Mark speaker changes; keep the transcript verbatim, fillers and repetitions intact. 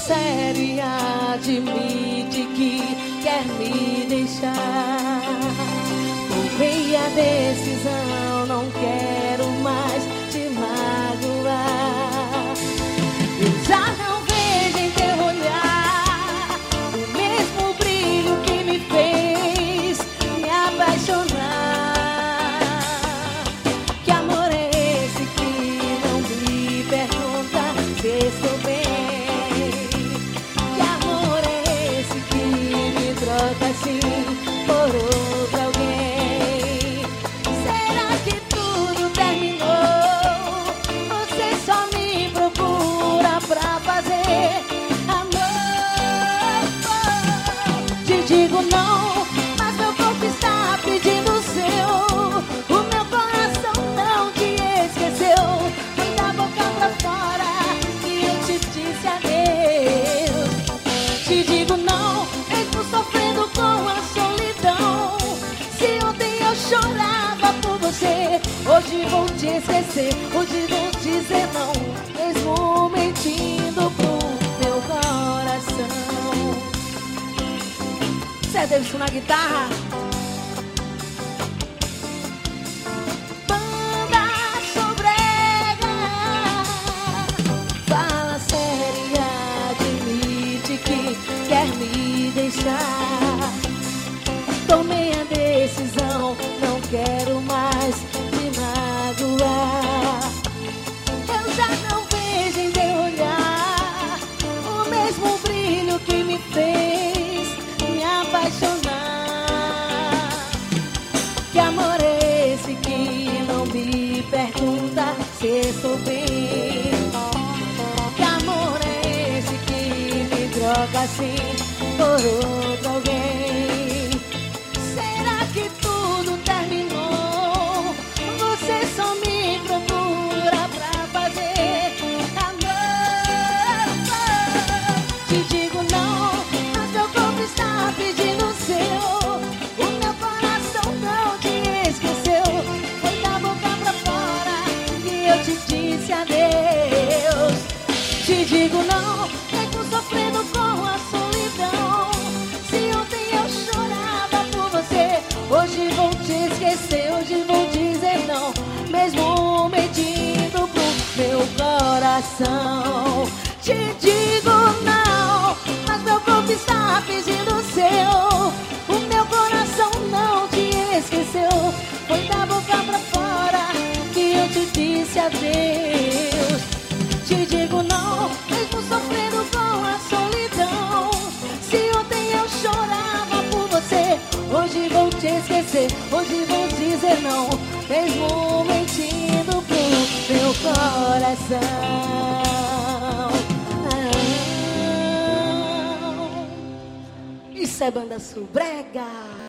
Speaker 1: sério e admite que quer me deixar. Tomei a decisão, não quero mais te magoar. Eu já não vejo em teu olhar o mesmo brilho que me fez me apaixonar. Que amor é esse que não me pergunta se estou bem? Que amor é esse que me troca assim por outro alguém? Será que tudo terminou? Você só me procura pra fazer amor. Te digo não, mas meu corpo está pedindo o seu. O meu coração não te esqueceu. Foi da boca pra fora que eu te disse adeus. Te digo não, mesmo sofrendo com a solidão. Se ontem eu chorava por você, hoje vou te esquecer. Hoje vou dizer não, mesmo mentindo pro meu coração. Zé Davidson na guitarra. Banda Sobrega. Fala sério e admite que quer me deixar. Tomei a decisão, não quero mais te magoar. Eu já não vejo em teu olhar o mesmo brilho que me fez me apaixonar. Que amor é esse que não me pergunta se estou bem? Que amor é esse que me troca assim por outro alguém? Será que tudo terminou? Você só me procura pra fazer amor. Te digo não, mas meu corpo está pedindo o seu. O meu coração não te esqueceu. Foi da boca pra fora que eu te disse adeus. Te digo não, mesmo sofrendo com a solidão. Se ontem eu chorava por você, hoje vou te esquecer. Hoje vou dizer não, mesmo mentindo pro meu coração. Te digo não, mas meu corpo está pedindo o seu. O meu coração não te esqueceu. Foi da boca pra fora que eu te disse adeus. Te digo não, mesmo sofrendo com a solidão. Se ontem eu chorava por você, hoje vou te esquecer. Hoje vou dizer não, mesmo mentindo pro meu coração. Ah, isso é Banda Sobrega.